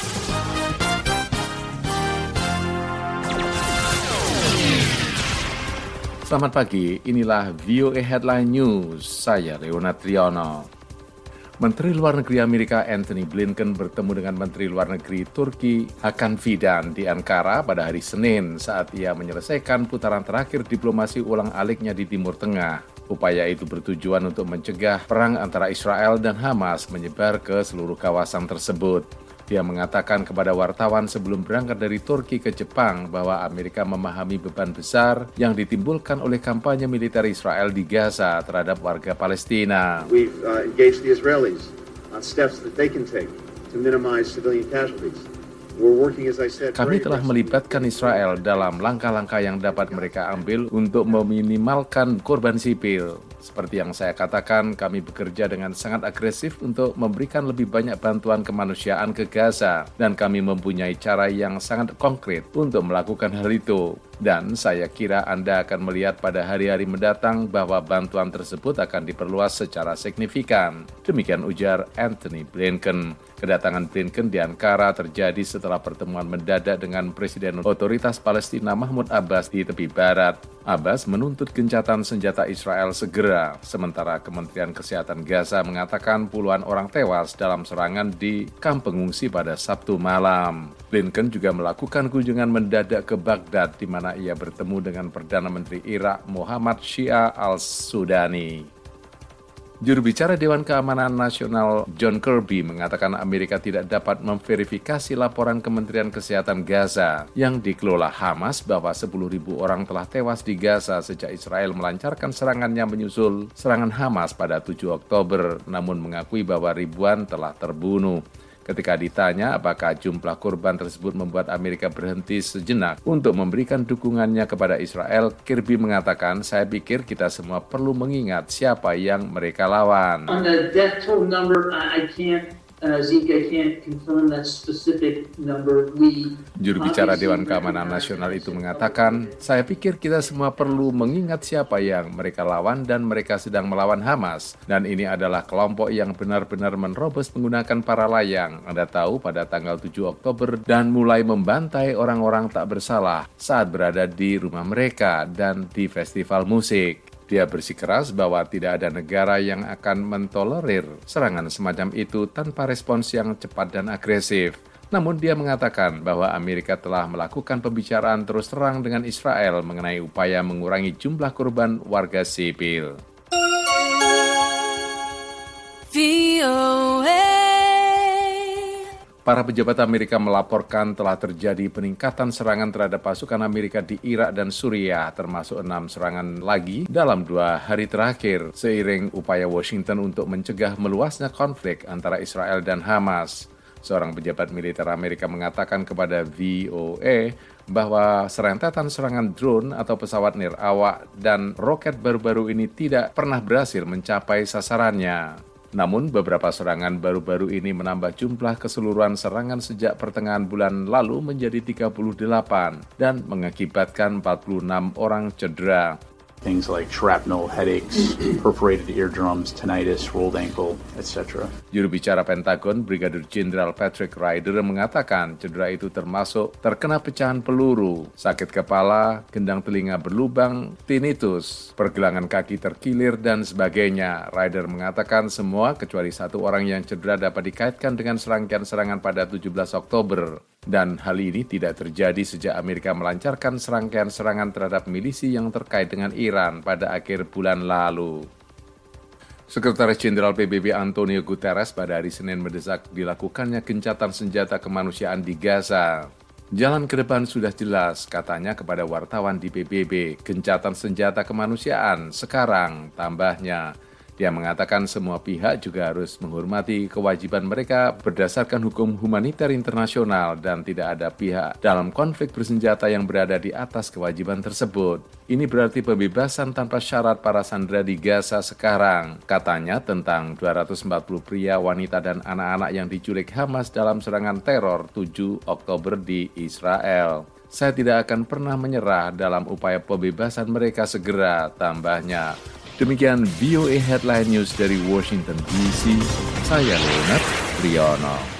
Selamat pagi, inilah VOA Headline News, saya Leonard Triono. Menteri Luar Negeri Amerika Antony Blinken bertemu dengan Menteri Luar Negeri Turki Hakan Fidan di Ankara pada hari Senin saat ia menyelesaikan putaran terakhir diplomasi ulang-aliknya di Timur Tengah. Upaya itu bertujuan untuk mencegah perang antara Israel dan Hamas menyebar ke seluruh kawasan tersebut. Dia mengatakan kepada wartawan sebelum berangkat dari Turki ke Jepang bahwa Amerika memahami beban besar yang ditimbulkan oleh kampanye militer Israel di Gaza terhadap warga Palestina. We've engaged the Israelis on steps that they can take to minimize civilian casualties. Kami telah melibatkan Israel dalam langkah-langkah yang dapat mereka ambil untuk meminimalkan korban sipil. Seperti yang saya katakan, kami bekerja dengan sangat agresif untuk memberikan lebih banyak bantuan kemanusiaan ke Gaza, dan kami mempunyai cara yang sangat konkret untuk melakukan hal itu. Dan saya kira Anda akan melihat pada hari-hari mendatang bahwa bantuan tersebut akan diperluas secara signifikan. Demikian ujar Antony Blinken. Kedatangan Blinken di Ankara terjadi setelah pertemuan mendadak dengan Presiden Otoritas Palestina Mahmud Abbas di tepi barat. Abbas menuntut gencatan senjata Israel segera, sementara Kementerian Kesehatan Gaza mengatakan puluhan orang tewas dalam serangan di kamp pengungsi pada Sabtu malam. Blinken juga melakukan kunjungan mendadak ke Baghdad, di mana ia bertemu dengan Perdana Menteri Irak Muhammad Shia al-Sudani. Juru bicara Dewan Keamanan Nasional John Kirby mengatakan Amerika tidak dapat memverifikasi laporan Kementerian Kesehatan Gaza yang dikelola Hamas bahwa 10.000 orang telah tewas di Gaza sejak Israel melancarkan serangannya menyusul serangan Hamas pada 7 Oktober, namun mengakui bahwa ribuan telah terbunuh. Ketika ditanya apakah jumlah korban tersebut membuat Amerika berhenti sejenak untuk memberikan dukungannya kepada Israel, Kirby mengatakan, "Saya pikir kita semua perlu mengingat siapa yang mereka lawan." On the death toll number, I can't confirm that specific number. Juru bicara Dewan Keamanan Nasional itu mengatakan, "Saya pikir kita semua perlu mengingat siapa yang mereka lawan dan mereka sedang melawan Hamas. Dan ini adalah kelompok yang benar-benar menerobos menggunakan para layang. Anda tahu pada tanggal 7 Oktober dan mulai membantai orang-orang tak bersalah saat berada di rumah mereka dan di festival musik." Dia bersikeras bahwa tidak ada negara yang akan mentolerir serangan semacam itu tanpa respons yang cepat dan agresif. Namun dia mengatakan bahwa Amerika telah melakukan pembicaraan terus terang dengan Israel mengenai upaya mengurangi jumlah korban warga sipil. Para pejabat Amerika melaporkan telah terjadi peningkatan serangan terhadap pasukan Amerika di Irak dan Suriah, termasuk 6 serangan lagi dalam 2 hari terakhir, seiring upaya Washington untuk mencegah meluasnya konflik antara Israel dan Hamas. Seorang pejabat militer Amerika mengatakan kepada VOA bahwa serentetan serangan drone atau pesawat nirawak dan roket baru-baru ini tidak pernah berhasil mencapai sasarannya. Namun, beberapa serangan baru-baru ini menambah jumlah keseluruhan serangan sejak pertengahan bulan lalu menjadi 38 dan mengakibatkan 46 orang cedera. Things like shrapnel, headaches, perforated eardrums, tinnitus, rolled ankle, etc. Juru bicara Pentagon, Brigadir Jenderal Patrick Ryder mengatakan cedera itu termasuk terkena pecahan peluru, sakit kepala, gendang telinga berlubang, tinnitus, pergelangan kaki terkilir, dan sebagainya. Ryder mengatakan semua kecuali 1 orang yang cedera dapat dikaitkan dengan serangkaian serangan pada 17 Oktober. Dan hal ini tidak terjadi sejak Amerika melancarkan serangkaian serangan terhadap milisi yang terkait dengan Iran pada akhir bulan lalu. Sekretaris Jenderal PBB Antonio Guterres pada hari Senin mendesak dilakukannya gencatan senjata kemanusiaan di Gaza. Jalan ke depan sudah jelas, katanya kepada wartawan di PBB, gencatan senjata kemanusiaan sekarang, tambahnya. Dia mengatakan semua pihak juga harus menghormati kewajiban mereka berdasarkan hukum humaniter internasional dan tidak ada pihak dalam konflik bersenjata yang berada di atas kewajiban tersebut. Ini berarti pembebasan tanpa syarat para sandera di Gaza sekarang, katanya tentang 240 pria, wanita, dan anak-anak yang diculik Hamas dalam serangan teror 7 Oktober di Israel. Saya tidak akan pernah menyerah dalam upaya pembebasan mereka segera, tambahnya. Demikian VOA Headline News dari Washington DC, saya Leonard Triono.